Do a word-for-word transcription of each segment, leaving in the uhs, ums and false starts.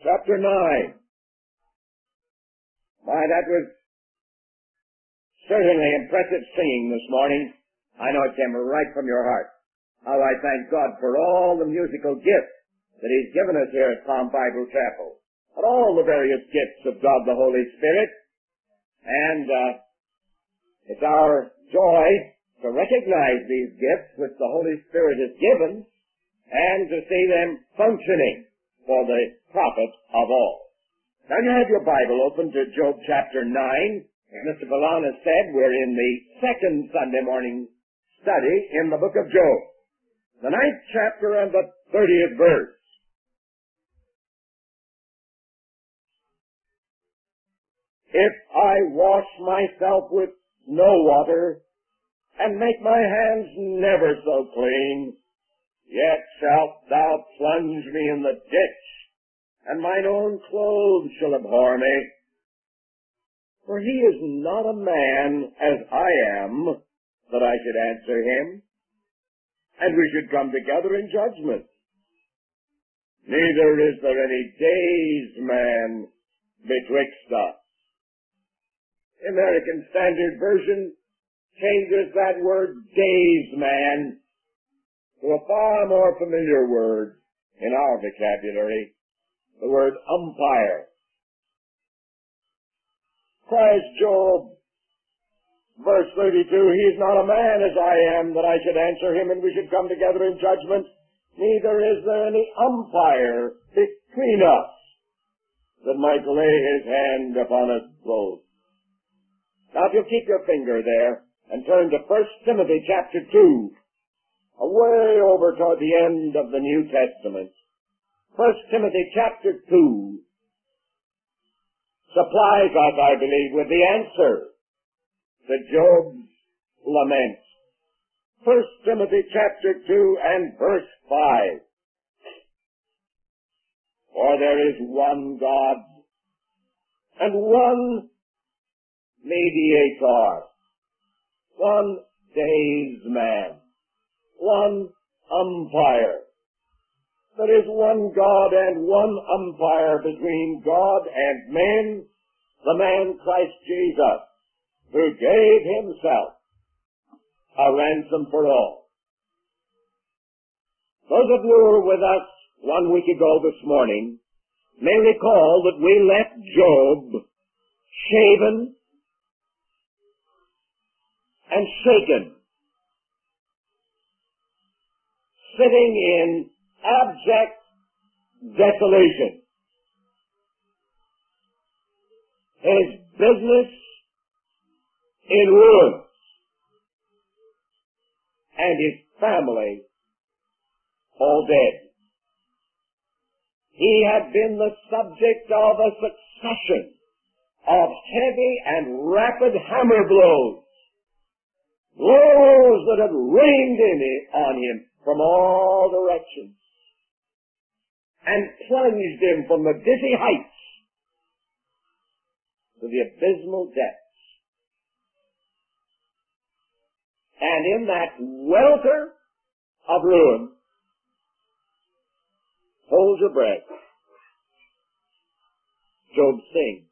chapter nine. Why, that was certainly impressive singing this morning. I know it came right from your heart. How I thank God for all the musical gifts that He's given us here at Palm Bible Chapel, and all the various gifts of God the Holy Spirit. And uh, it's our joy to recognize these gifts which the Holy Spirit has given and to see them functioning for the profit of all. Now you have your Bible open to Job chapter nine. As Mister Vallon has said, we're in the second Sunday morning study in the book of Job. The ninth chapter and the thirtieth verse. If I wash myself with snow water, and make my hands never so clean, yet shalt thou plunge me in the ditch, and mine own clothes shall abhor me. For he is not a man as I am, that I should answer him, and we should come together in judgment. Neither is there any days man betwixt us. The American Standard Version changes that word days man to a far more familiar word in our vocabulary, the word umpire. Cries Job, verse thirty-two, he is not a man as I am, that I should answer him and we should come together in judgment. Neither is there any umpire between us that might lay his hand upon us both. Now if you'll keep your finger there and turn to First Timothy chapter two, away over toward the end of the New Testament. First Timothy chapter two supplies us, I believe, with the answer to Job's lament. First Timothy chapter two and verse five. For there is one God and one mediator, one daysman, one umpire. There is one God and one umpire between God and men, the man Christ Jesus, who gave himself a ransom for all. Those of you who were with us one week ago this morning may recall that we left Job shaven and shaken, sitting in abject desolation. His business in ruins, and his family all dead. He had been the subject of a succession of heavy and rapid hammer blows, blows that had rained in it, on him from all directions, and plunged him from the dizzy heights to the abysmal depths. And in that welter of ruin, hold your breath. Job sings.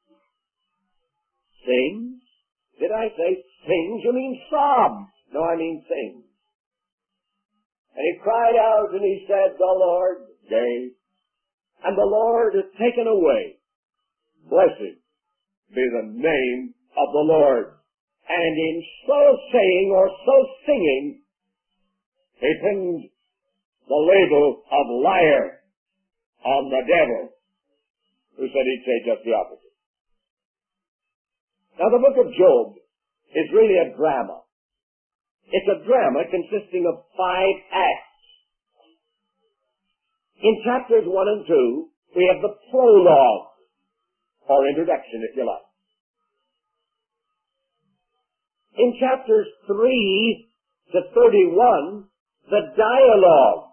Sings? Did I say sings? You mean sobs? No, I mean sings. And he cried out and he said, the Lord gave, and the Lord has taken away. Blessed be the name of the Lord. And in so saying or so singing, he pinned the label of liar on the devil, who said he'd say just the opposite. Now the book of Job is really a drama. It's a drama consisting of five acts. In chapters one and two, we have the prologue, or introduction if you like. In chapters three to thirty-one, the dialogue.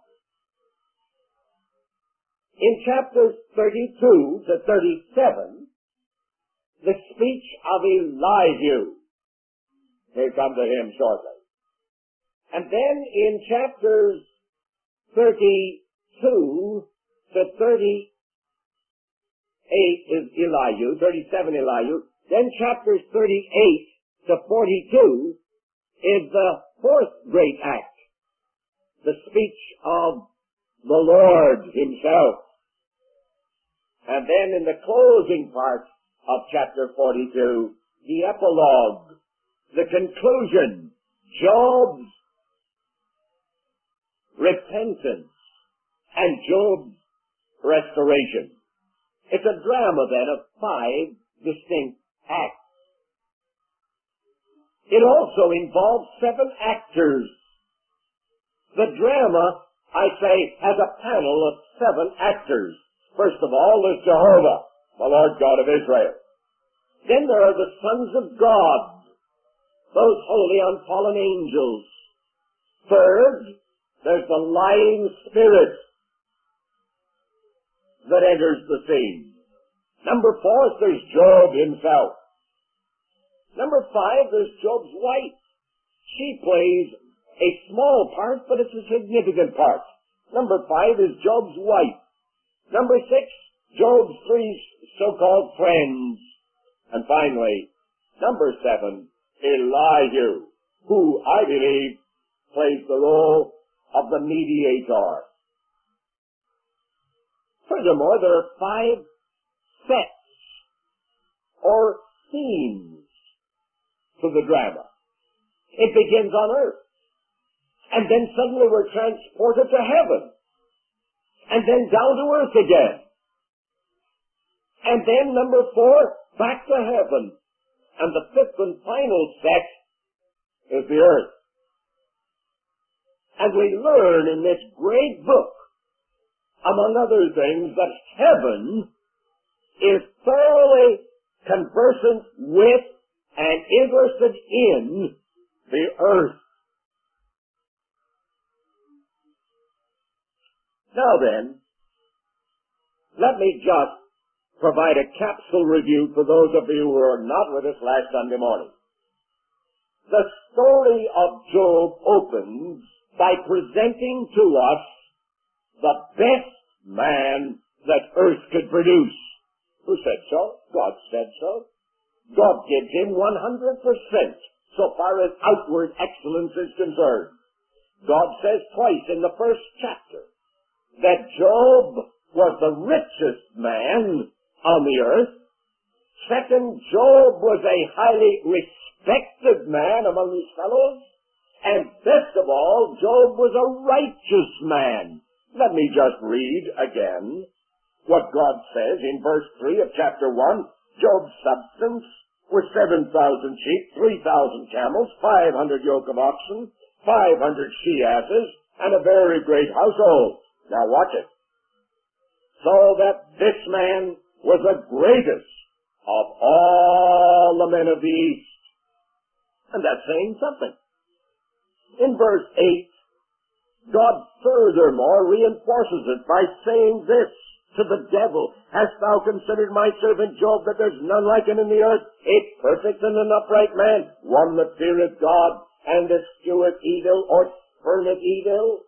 In chapters thirty-two to thirty-seven, the speech of Elihu. We'll come to him shortly. And then in chapters thirty-two to thirty-seven, thirty-eight is Elihu, thirty-seven Elihu. Then chapters thirty-eight to forty-two is the fourth great act, the speech of the Lord himself. And then in the closing part of chapter forty-two, the epilogue, the conclusion, Job's repentance and Job's restoration. It's a drama then of five distinct acts. It also involves seven actors. The drama, I say, has a panel of seven actors. First of all, there's Jehovah, the Lord God of Israel. Then there are the sons of God, those holy unfallen angels. Third, there's the lying spirit that enters the scene. Number four, there's Job himself. Number five, there's Job's wife. She plays a small part, but it's a significant part. Number five is Job's wife. Number six, Job's three so-called friends. And finally, number seven, Elihu, who I believe plays the role of the mediator. Furthermore, there are five sets or themes to the drama. It begins on earth, and then suddenly we're transported to heaven, and then down to earth again, and then number four, back to heaven, and the fifth and final set is the earth. And we learn in this great book, among other things, that heaven is thoroughly conversant with and interested in the earth. Now then, let me just provide a capsule review for those of you who were not with us last Sunday morning. The story of Job opens by presenting to us the best man that earth could produce. Who said so? God said so. God gives him one hundred percent so far as outward excellence is concerned. God says twice in the first chapter that Job was the richest man on the earth. Second, Job was a highly respected man among his fellows. And best of all, Job was a righteous man. Let me just read again what God says in verse three of chapter one. Job's substance was seven thousand sheep, three thousand camels, five hundred yoke of oxen, five hundred she-asses, and a very great household. Now watch it. So that this man was the greatest of all the men of the East. And that's saying something. In verse eight, God furthermore reinforces it by saying this to the devil, "Hast thou considered my servant Job, that there's none like him in the earth, a perfect and an upright man, one that feareth God, and escheweth evil, or spurneth evil?"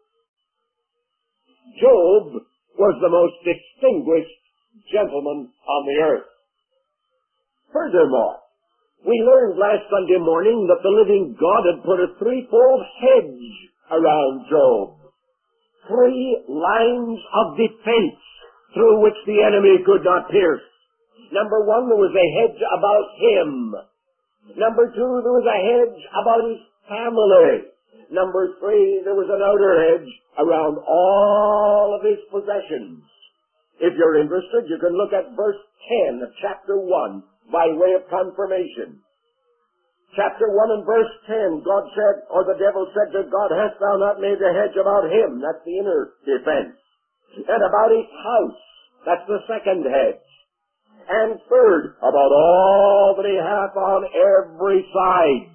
Job was the most distinguished gentleman on the earth. Furthermore, we learned last Sunday morning that the living God had put a threefold hedge around Job. Three lines of defense through which the enemy could not pierce. Number one, there was a hedge about him. Number two, there was a hedge about his family. Number three, there was an outer hedge around all of his possessions. If you're interested, you can look at verse ten of chapter one by way of confirmation. Chapter one and verse ten, God said, or the devil said to God, "Hast thou not made a hedge about him?" That's the inner defense. And about his house, that's the second hedge. And third, about all that he hath on every side.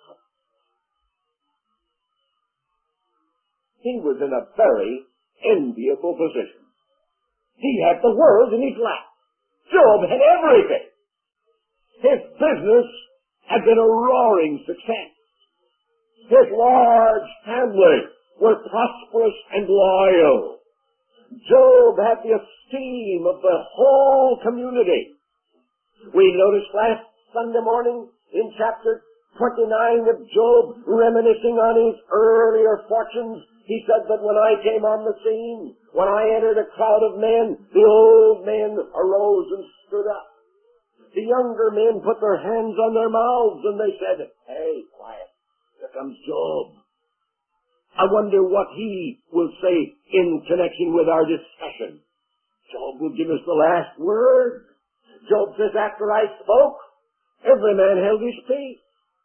He was in a very enviable position. He had the world in his lap. Job had everything. His business had been a roaring success. His large family were prosperous and loyal. Job had the esteem of the whole community. We noticed last Sunday morning in chapter twenty-nine of Job, reminiscing on his earlier fortunes, he said that when I came on the scene, when I entered a crowd of men, the old men arose and stood up. The younger men put their hands on their mouths and they said, "Hey, quiet, here comes Job." I wonder what he will say in connection with our discussion. Job will give us the last word. Job says, after I spoke, every man held his peace.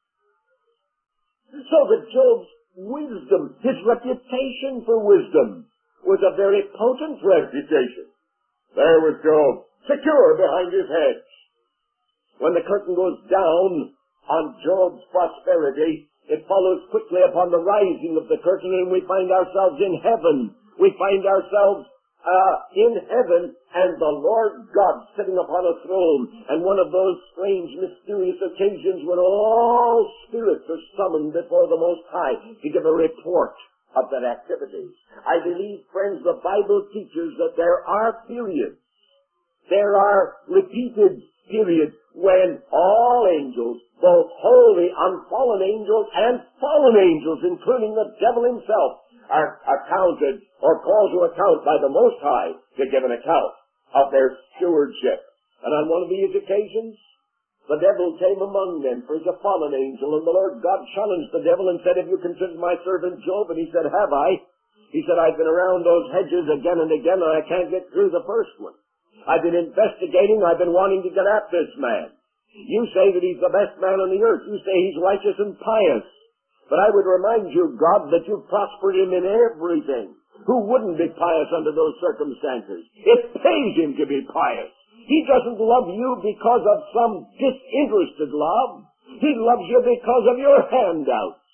So that Job's wisdom, his reputation for wisdom, was a very potent reputation. There was Job, secure behind his hedge. When the curtain goes down on Job's prosperity, it follows quickly upon the rising of the curtain, and we find ourselves in heaven. We find ourselves uh, in heaven, and the Lord God sitting upon a throne, and one of those strange, mysterious occasions when all spirits are summoned before the Most High to give a report of that activity. I believe, friends, the Bible teaches that there are periods, there are repeated periods when all angels, both holy, unfallen angels, and fallen angels, including the devil himself, are accounted or called to account by the Most High to give an account of their stewardship. And on one of these occasions, the devil came among them, for he's a fallen angel, and the Lord God challenged the devil and said, "Have you considered my servant Job?" And he said, "Have I?" He said, "I've been around those hedges again and again, and I can't get through the first one. I've been investigating, I've been wanting to get at this man. You say that he's the best man on the earth. You say he's righteous and pious. But I would remind you, God, that you've prospered him in everything. Who wouldn't be pious under those circumstances? It pays him to be pious. He doesn't love you because of some disinterested love. He loves you because of your handouts.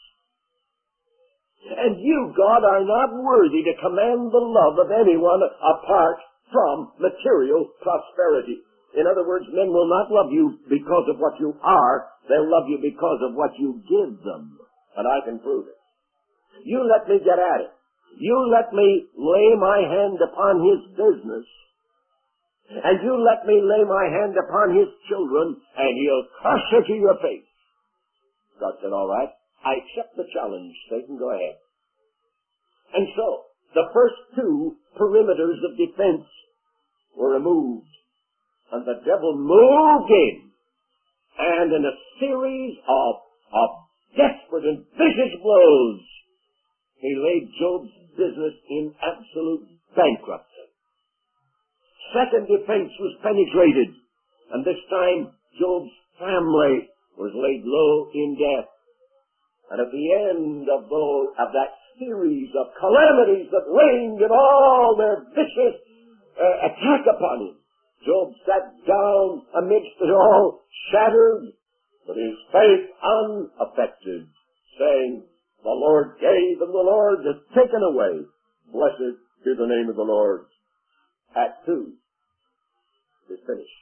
And you, God, are not worthy to command the love of anyone apart from material prosperity. In other words, men will not love you because of what you are. They'll love you because of what you give them. And I can prove it. You let me get at it. You let me lay my hand upon his business. And you let me lay my hand upon his children, and he'll crush it to your face. God said, "All right, I accept the challenge. Satan, go ahead." And so, the first two perimeters of defense were removed. And the devil moved in. And in a series of, of desperate and vicious blows, he laid Job's business in absolute bankruptcy. Second defense was penetrated. And this time, Job's family was laid low in death. And at the end of, those, of that series of calamities that reigned in all their vicious uh, attack upon him, Job sat down amidst it all, shattered, but his faith unaffected, saying, "The Lord gave and the Lord has taken away. Blessed be the name of the Lord." Act two is finished.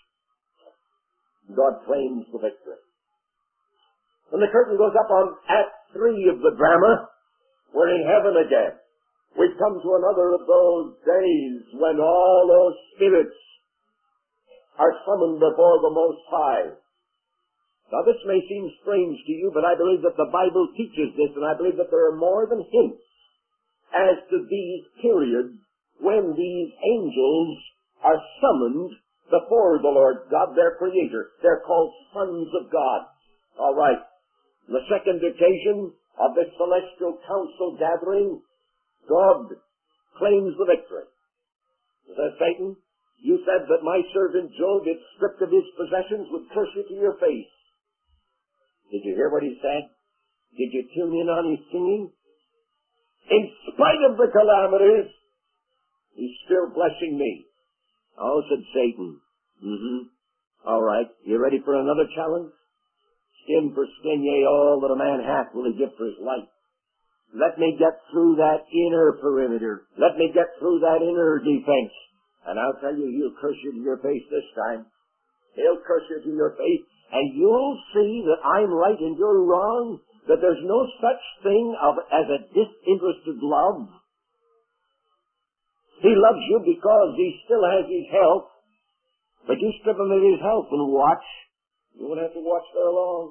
God claims the victory. When the curtain goes up on Act three of the drama, we're in heaven again. We've come to another of those days when all those spirits are summoned before the Most High. Now this may seem strange to you, but I believe that the Bible teaches this, and I believe that there are more than hints as to these periods when these angels are summoned before the Lord God, their Creator. They're called sons of God. All right. The second occasion of this celestial council gathering, God claims the victory. Says Satan, "You said that my servant Job, if stripped of his possessions, would curse you to your face." Did you hear what he said? Did you tune in on his singing? In spite of the calamities, he's still blessing me. "Oh," said Satan. Mm-hmm. "All right. You ready for another challenge? Skin for skin, yea, all that a man hath will he give for his life. Let me get through that inner perimeter. Let me get through that inner defense. And I'll tell you, he'll curse you to your face this time. He'll curse you to your face, and you'll see that I'm right and you're wrong, that there's no such thing of, as a disinterested love. He loves you because he still has his health. But you strip him of his health and watch. You won't have to watch very long.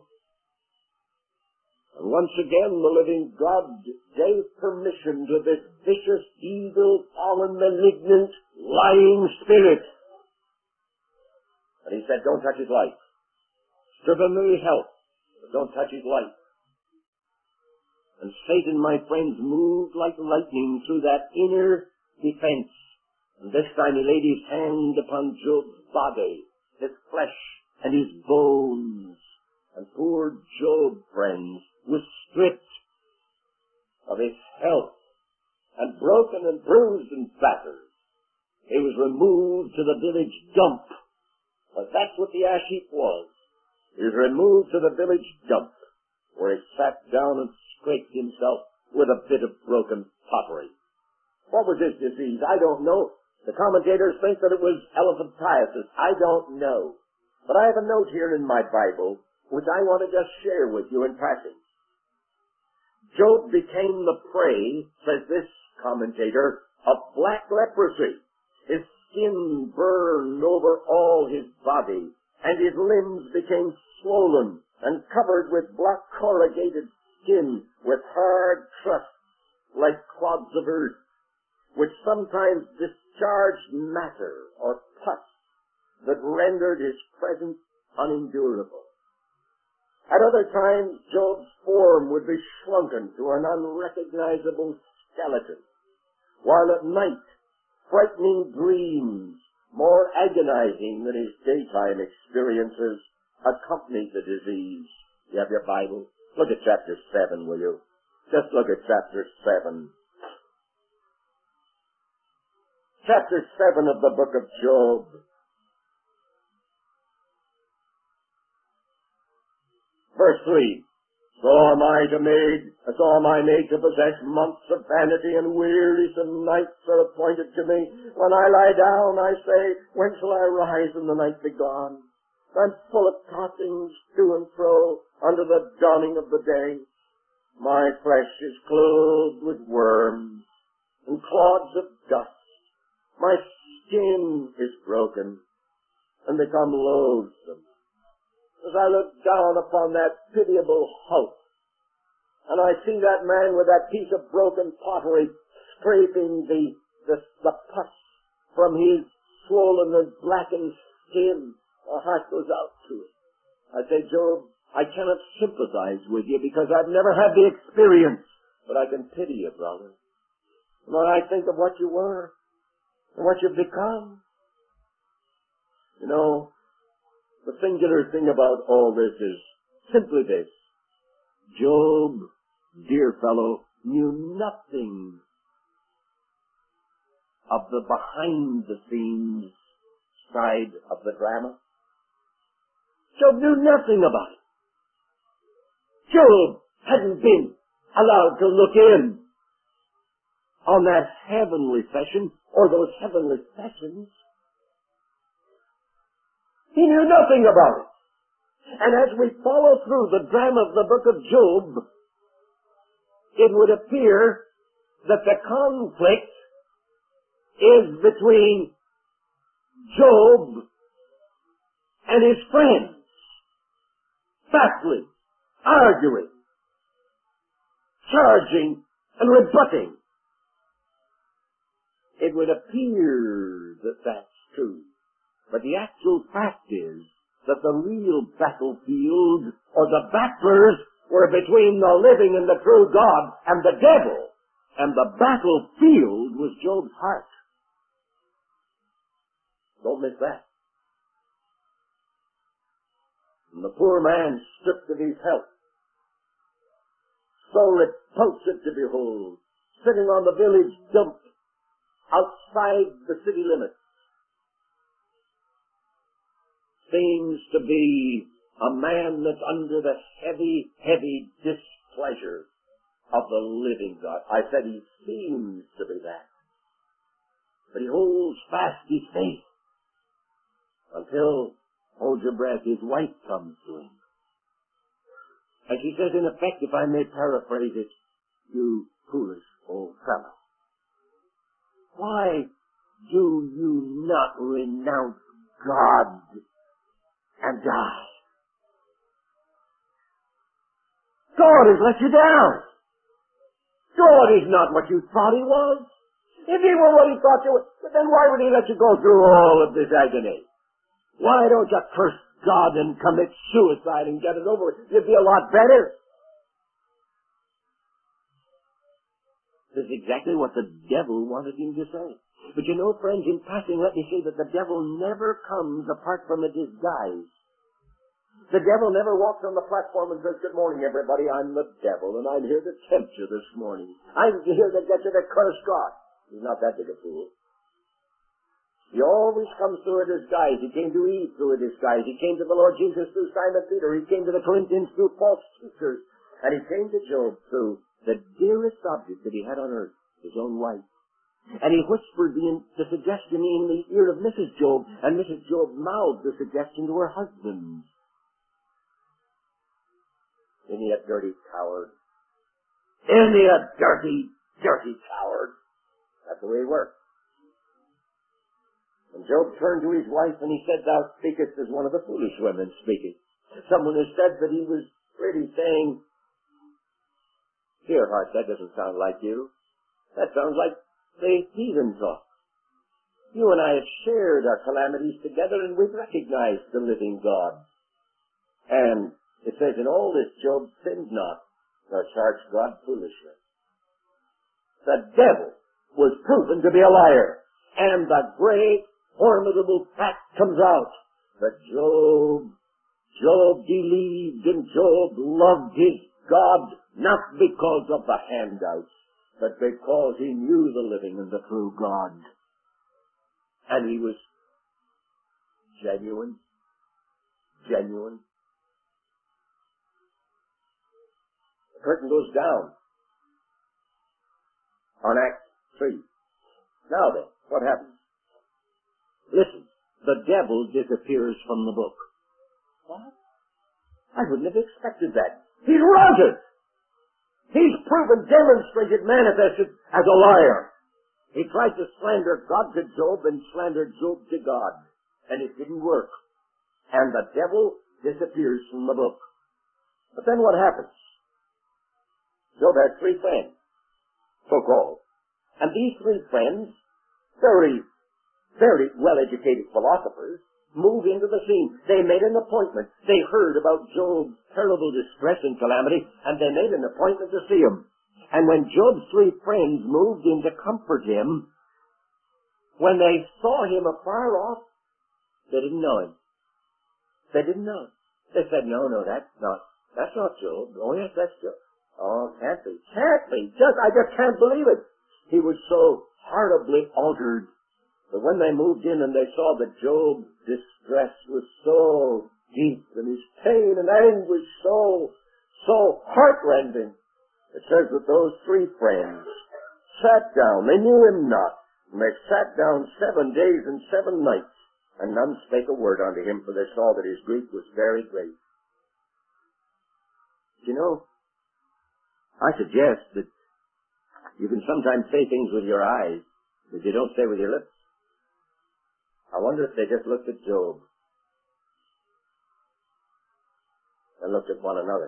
And once again, the living God gave permission to this vicious, evil, fallen, malignant, lying spirit. And he said, don't touch his life. Strip him of his health, but don't touch his life. And Satan, my friends, moved like lightning through that inner defense. And this time he laid his hand upon Job's body, his flesh, and his bones. And poor Job, friends, was stripped of his health, and broken and bruised and battered. He was removed to the village dump. But that's what the ash heap was. He was removed to the village dump, where he sat down and scraped himself with a bit of broken pottery. What was his disease? I don't know. The commentators think that it was elephantiasis. I don't know. But I have a note here in my Bible, which I want to just share with you in passing. Job became the prey, says this commentator, of black leprosy. His skin burned over all his body, and his limbs became swollen and covered with black corrugated skin with hard crusts like clods of earth, which sometimes discharged matter or pus that rendered his presence unendurable. At other times, Job's form would be shrunken to an unrecognizable skeleton, while at night, frightening dreams, more agonizing than his daytime experiences, accompanied the disease. You have your Bible? Look at chapter seven, will you? Just look at chapter seven. Chapter seven of the book of Job. Verse three, so am I to made, so am I made to possess months of vanity, and wearisome nights are appointed to me. When I lie down, I say, when shall I rise and the night be gone? I'm full of tossings to and fro under the dawning of the day. My flesh is clothed with worms and clods of dust. My skin is broken and become loathsome. As I look down upon that pitiable hulk, and I see that man with that piece of broken pottery scraping the, the, the pus from his swollen and blackened skin, my heart goes out to it. I say, Job, I cannot sympathize with you because I've never had the experience, but I can pity you, brother. And when I think of what you were and what you've become, you know, the singular thing about all this is simply this. Job, dear fellow, knew nothing of the behind-the-scenes side of the drama. Job knew nothing about it. Job hadn't been allowed to look in on that heavenly session or those heavenly sessions. He knew nothing about it. And as we follow through the drama of the book of Job, it would appear that the conflict is between Job and his friends, battling, arguing, charging, and rebutting. It would appear that that's true. But the actual fact is that the real battlefield, or the battlers, were between the living and the true God and the devil. And the battlefield was Job's heart. Don't miss that. And the poor man, stripped of his health, so repulsive to behold, sitting on the village dump outside the city limits, seems to be a man that's under the heavy, heavy displeasure of the living God. I said he seems to be that. But he holds fast his faith until, hold your breath, his wife comes to him. And she says, in effect, if I may paraphrase it, you foolish old fellow, why do you not renounce God and die? God has let you down. God is not what you thought he was. If he were what he thought you were, then why would he let you go through all of this agony? Why don't you curse God and commit suicide and get it over with? You'd be a lot better. This is exactly what the devil wanted him to say. But you know, friends, in passing, let me say that the devil never comes apart from a disguise. The devil never walks on the platform and says, "Good morning, everybody, I'm the devil, and I'm here to tempt you this morning. I'm here to get you to curse God." He's not that big a fool. He always comes through a disguise. He came to Eve through a disguise. He came to the Lord Jesus through Simon Peter. He came to the Corinthians through false teachers. And he came to Job through the dearest object that he had on earth, his own wife. And he whispered the, the suggestion in the ear of Missus Job, and Missus Job mouthed the suggestion to her husband. Isn't he a dirty coward? Isn't he a dirty, dirty coward? That's the way he works. And Job turned to his wife and he said, "Thou speakest as one of the foolish women speaketh." Someone has said that he was really saying, "Dear heart, that doesn't sound like you. That sounds like the heathen talk. You and I have shared our calamities together and we've recognized the living God." And it says, "In all this Job sinned not, nor charged God foolishly." The devil was proven to be a liar. And the great, formidable fact comes out that Job, Job believed and Job loved his God, not because of the handouts, but because he knew the living and the true God. And he was genuine, genuine. The curtain goes down on Acts three. Now then, what happens? Listen, the devil disappears from the book. What? I wouldn't have expected that. He's routed. He's proven, demonstrated, manifested as a liar. He tried to slander God to Job and slandered Job to God. And it didn't work. And the devil disappears from the book. But then what happens? Job has three friends, so-called. And these three friends, very, very well-educated philosophers, move into the scene. They made an appointment. They heard about Job's terrible distress and calamity, and they made an appointment to see him. And when Job's three friends moved in to comfort him, when they saw him afar off, they didn't know him. They didn't know him. They said, "No, no, that's not, that's not Job. Oh, yes, that's Job. Oh, can't be, can't be. Just, I just can't believe it." He was so horribly altered that when they moved in and they saw that Job's distress was so deep and his pain and anguish so, so heartrending, it says that those three friends sat down. They knew him not. And they sat down seven days and seven nights, and none spake a word unto him, for they saw that his grief was very great. You know, I suggest that you can sometimes say things with your eyes that you don't say with your lips. I wonder if they just looked at Job and looked at one another.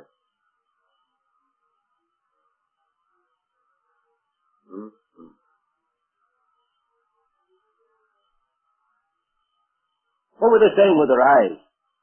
Mm-hmm. What were they saying with their eyes?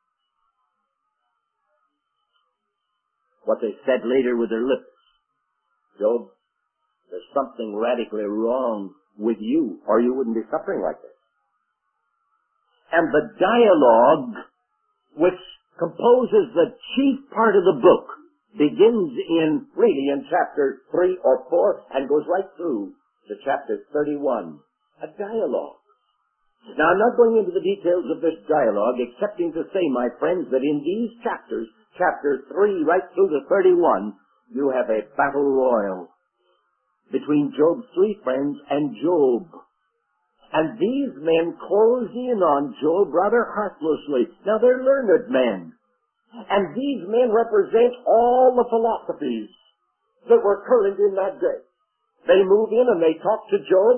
What they said later with their lips. Job, there's something radically wrong with you, or you wouldn't be suffering like this. And the dialogue which composes the chief part of the book begins in, really, in chapter three or four and goes right through to chapter thirty-one. A dialogue. Now, I'm not going into the details of this dialogue, excepting to say, my friends, that in these chapters, chapter three right through to thirty-one, you have a battle royal between Job's three friends and Job. And these men close in on Job rather heartlessly. Now, they're learned men. And these men represent all the philosophies that were current in that day. They move in and they talk to Job,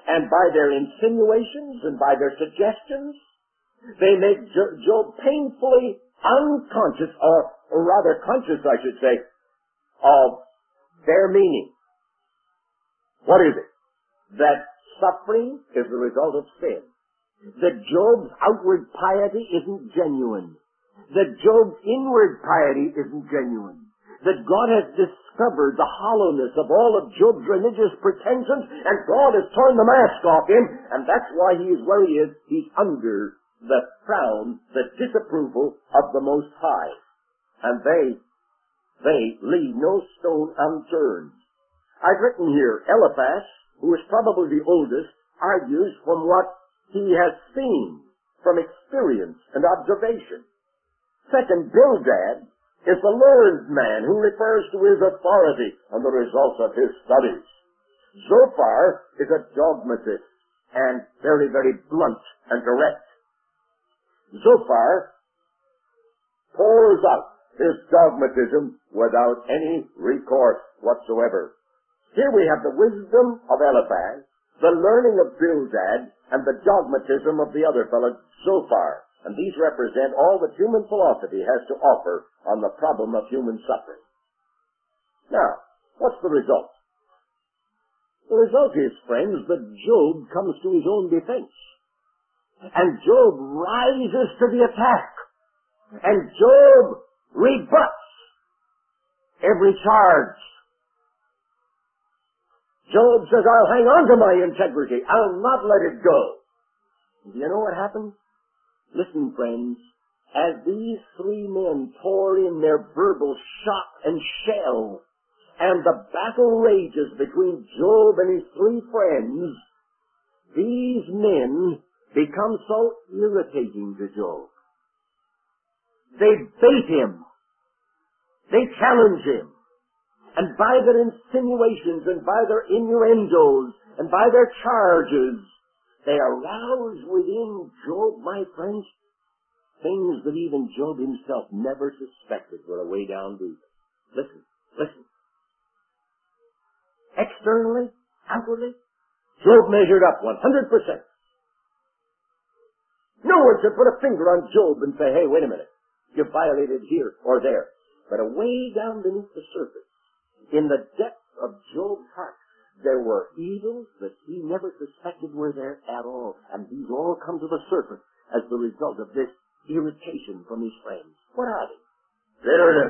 and by their insinuations and by their suggestions, they make Job painfully unconscious, or, or rather conscious, I should say, of their meaning. What is it? That suffering is the result of sin. That Job's outward piety isn't genuine. That Job's inward piety isn't genuine. That God has discovered the hollowness of all of Job's religious pretensions, and God has torn the mask off him, and that's why he is where he is. He's under the frown, the disapproval of the Most High. And they, they leave no stone unturned. I've written here, Eliphaz, who is probably the oldest, argues from what he has seen, from experience and observation. Second, Bildad is the learned man who refers to his authority on the results of his studies. Zophar is a dogmatist and very, very blunt and direct. Zophar pours out his dogmatism without any recourse whatsoever. Here we have the wisdom of Eliphaz, the learning of Bildad, and the dogmatism of the other fellow, Zophar. And these represent all that human philosophy has to offer on the problem of human suffering. Now, what's the result? The result is, friends, that Job comes to his own defense. And Job rises to the attack. And Job rebuts every charge. Job says, I'll hang on to my integrity. I'll not let it go. Do you know what happens? Listen, friends, as these three men pour in their verbal shot and shell, and the battle rages between Job and his three friends, these men become so irritating to Job. They bait him. They challenge him. And by their insinuations and by their innuendos and by their charges, they arouse within Job, my friends, things that even Job himself never suspected were away down deep. Listen, listen. Externally, outwardly, Job measured up one hundred percent. No one should put a finger on Job and say, hey, wait a minute, you violated here or there. But away down beneath the surface, in the depths of Job's heart, there were evils that he never suspected were there at all. And these all come to the surface as the result of this irritation from his friends. What are they? Bitterness,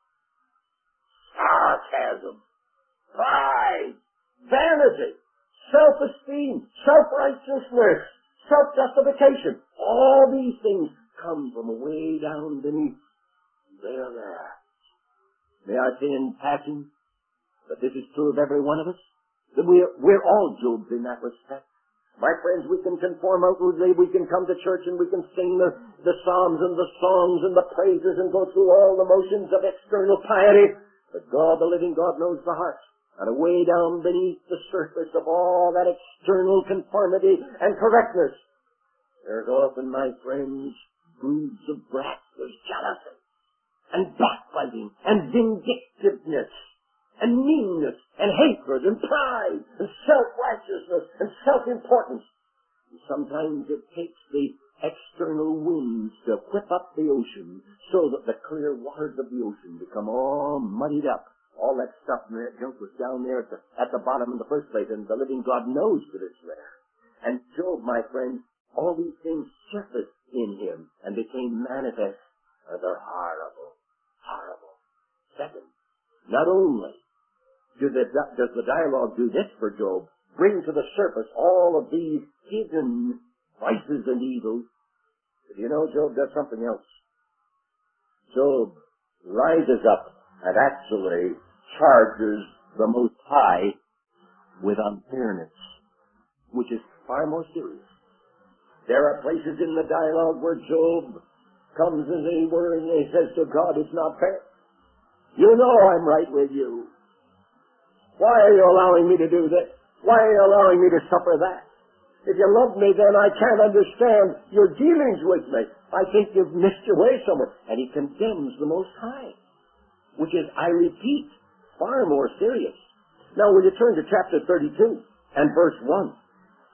sarcasm, pride, vanity, self-esteem, self-righteousness, self-justification. All these things come from way down beneath. They are there. May I say in passing, but this is true of every one of us, that we're, we're all Jobs in that respect. My friends, we can conform outwardly, we can come to church and we can sing the, the psalms and the songs and the praises and go through all the motions of external piety. But God, the living God, knows the heart. And away down beneath the surface of all that external conformity and correctness, there's often, my friends, broods of wrath. There's jealousy and backbiting and vindictiveness and meanness, and hatred, and pride, and self-righteousness, and self-importance. And sometimes it takes the external winds to whip up the ocean, so that the clear waters of the ocean become all muddied up. All that stuff and that junk was down there at the, at the bottom in the first place, and the living God knows that it's there. And Job, my friends, all these things surfaced in him, and became manifest. Uh, they're horrible, horrible. Second, not only Do the, does the dialogue do this for Job, bring to the surface all of these hidden vices and evils, but you know, Job does something else. Job rises up and actually charges the Most High with unfairness, which is far more serious. There are places in the dialogue where Job comes as he were and he says to God, it's not fair. You know I'm right with you. Why are you allowing me to do this? Why are you allowing me to suffer that? If you love me, then I can't understand your dealings with me. I think you've missed your way somewhere. And he condemns the Most High, which is, I repeat, far more serious. Now, will you turn to chapter thirty-two and verse one?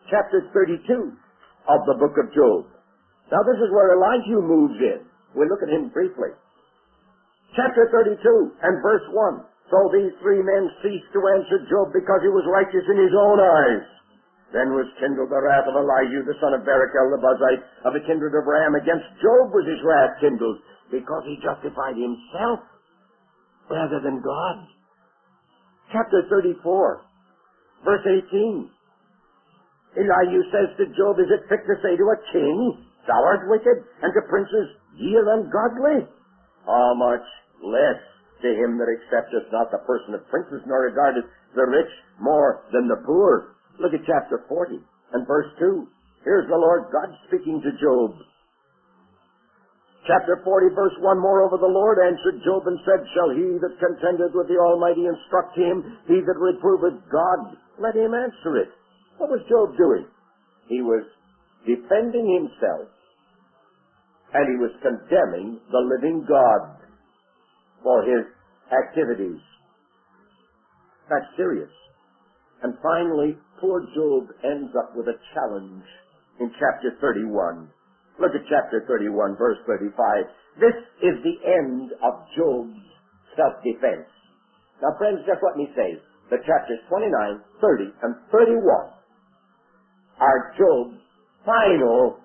chapter thirty-two of the book of Job. Now this is where Elihu moves in. We'll look at him briefly. Chapter thirty-two and verse one. So these three men ceased to answer Job because he was righteous in his own eyes. Then was kindled the wrath of Elihu, the son of Barachel, the Buzite, of the kindred of Ram. Against Job was his wrath kindled, because he justified himself rather than God. Chapter thirty-four, verse eighteen. Elihu says to Job, is it fit to say to a king, thou art wicked, and to princes, ye are ungodly? How much less to him that accepteth not the person of princes, nor regardeth the rich more than the poor. Look at chapter forty and verse two. Here's the Lord God speaking to Job. Chapter forty, verse one, moreover the Lord answered Job and said, shall he that contendeth with the Almighty instruct him? He that reproveth God, let him answer it. What was Job doing? He was defending himself, and he was condemning the living God for his activities. That's serious. And finally, poor Job ends up with a challenge in chapter thirty-one. Look at chapter thirty-one, verse thirty-five. This is the end of Job's self-defense. Now, friends, just let me say that chapters twenty-nine, thirty, and thirty-one are Job's final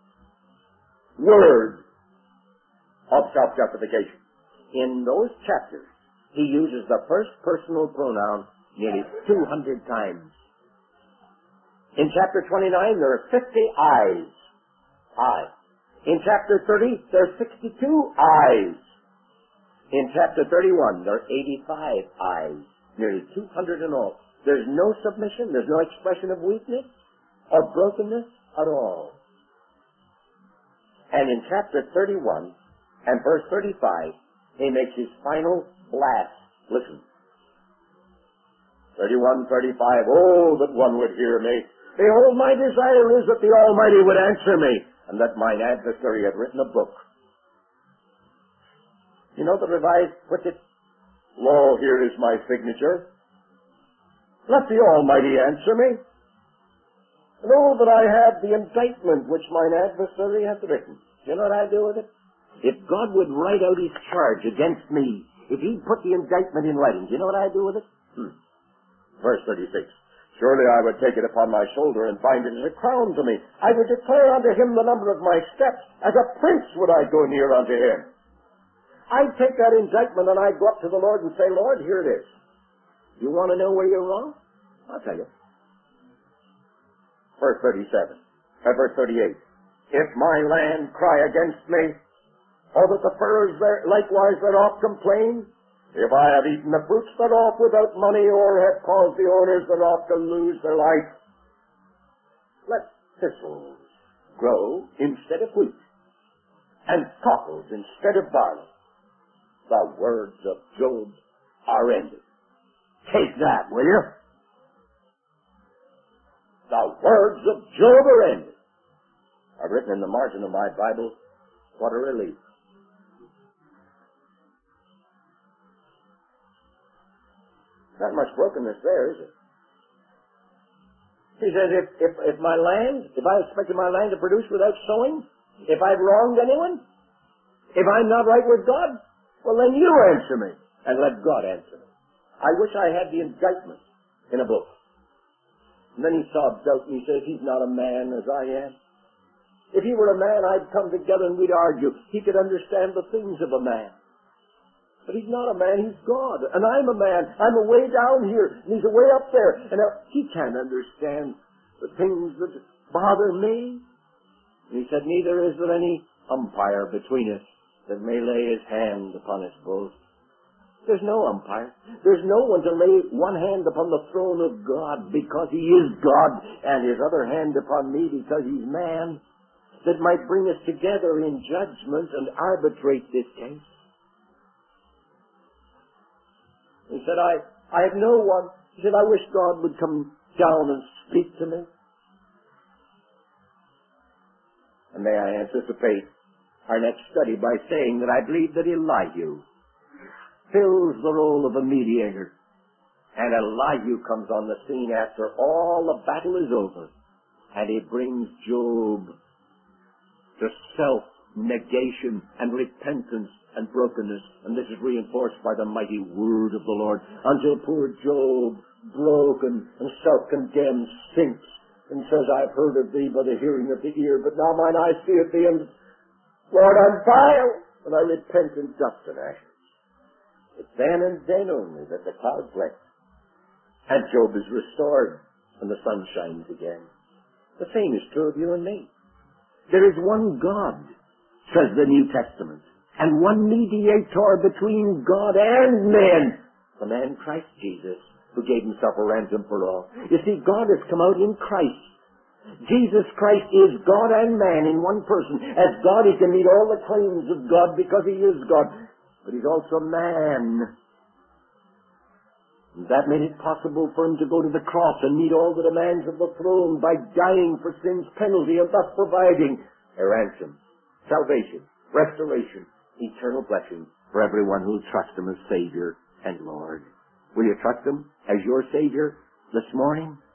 word of self-justification. In those chapters, he uses the first personal pronoun nearly two hundred times. In chapter twenty-nine, there are fifty I's. I. In chapter thirty, there are sixty-two I's. In chapter thirty-one, there are eighty-five I's. Nearly two hundred in all. There's no submission, there's no expression of weakness or brokenness at all. And in chapter thirty-one and verse thirty-five, he makes his final blast. Listen. thirty-one, thirty-five, oh, that one would hear me. Behold, my desire is that the Almighty would answer me, and that mine adversary had written a book. You know the Revised puts it, lo, here is my signature. Let the Almighty answer me. And oh, that I have the indictment which mine adversary hath written. You know what I'd do with it? If God would write out his charge against me, if he'd put the indictment in writing, do you know what I'd do with it? Hmm. Verse thirty-six. Surely I would take it upon my shoulder and bind it as a crown to me. I would declare unto him the number of my steps. As a prince would I go near unto him. I'd take that indictment and I'd go up to the Lord and say, Lord, here it is. You want to know where you're wrong? I'll tell you. Verse thirty-seven. Uh, verse thirty-eight. If my land cry against me, or that the furrows there likewise thereof complain, if I have eaten the fruits thereof without money, or have caused the owners thereof to lose their life, let thistles grow instead of wheat, and cockles instead of barley. The words of Job are ended. Take that, will you? The words of Job are ended. I've written in the margin of my Bible, what a relief. Not much brokenness there, is it? He says, if, if, if my land, if I expected my land to produce without sowing, if I've wronged anyone, if I'm not right with God, well then you answer me, and let God answer me. I wish I had the indictment in a book. And then he sobs out and he says, he's not a man as I am. If he were a man, I'd come together and we'd argue. He could understand the things of a man. But he's not a man, he's God. And I'm a man. I'm away down here, and he's away up there. And now, he can't understand the things that bother me. And he said, neither is there any umpire between us that may lay his hand upon us both. There's no umpire. There's no one to lay one hand upon the throne of God because he is God, and his other hand upon me because he's man, that might bring us together in judgment and arbitrate this case. He said, I, I have no one. He said, I wish God would come down and speak to me. And may I anticipate our next study by saying that I believe that Elihu fills the role of a mediator. And Elihu comes on the scene after all the battle is over. And it brings Job to self-negation and repentance and brokenness. And this is reinforced by the mighty word of the Lord, until poor Job, broken and self-condemned, sinks and says, I've heard of thee by the hearing of the ear, but now mine eyes see thee, and Lord, I'm vile, and I repent in dust and ashes. It's then and then only that the clouds lift, and Job is restored, and the sun shines again. The same is true of you and me. There is one God, says the New Testament, and one mediator between God and men, the man Christ Jesus, who gave himself a ransom for all. You see, God has come out in Christ. Jesus Christ is God and man in one person. As God, he can meet all the claims of God because he is God. But he's also man. And that made it possible for him to go to the cross and meet all the demands of the throne by dying for sin's penalty and thus providing a ransom, salvation, restoration, eternal blessing for everyone who will trust him as Savior and Lord. Will you trust him as your Savior this morning?